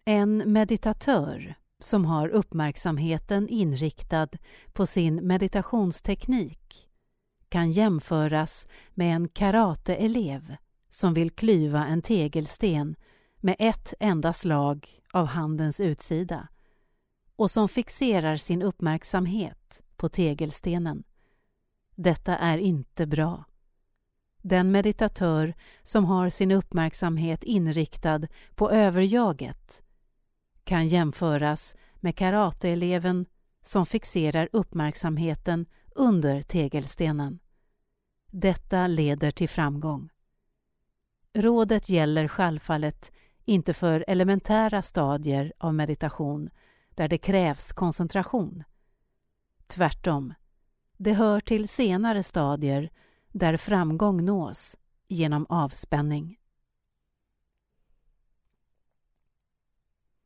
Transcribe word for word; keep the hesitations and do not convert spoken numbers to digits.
En meditatör som har uppmärksamheten inriktad på sin meditationsteknik kan jämföras med en karateelev som vill klyva en tegelsten med ett enda slag av handens utsida och som fixerar sin uppmärksamhet på tegelstenen. Detta är inte bra. Den meditatör som har sin uppmärksamhet inriktad på överjaget kan jämföras med karateeleven som fixerar uppmärksamheten under tegelstenen. Detta leder till framgång. Rådet gäller självfallet inte för elementära stadier av meditation där det krävs koncentration. Tvärtom, det hör till senare stadier där framgång nås genom avspänning.